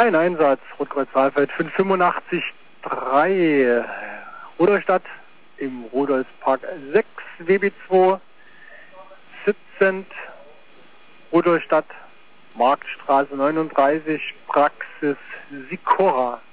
Ein Einsatz, Rotkreuz Saalfeld 585-3, Rudolstadt im Rudolfspark 6, WB2, 17, Rudolstadt, Marktstraße 39, Praxis Sikora.